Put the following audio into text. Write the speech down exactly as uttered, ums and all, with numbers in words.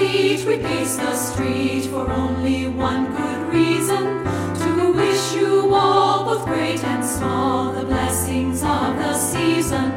meet, we pace the street for only one good reason, to wish you all, both great and small, the blessings of the season.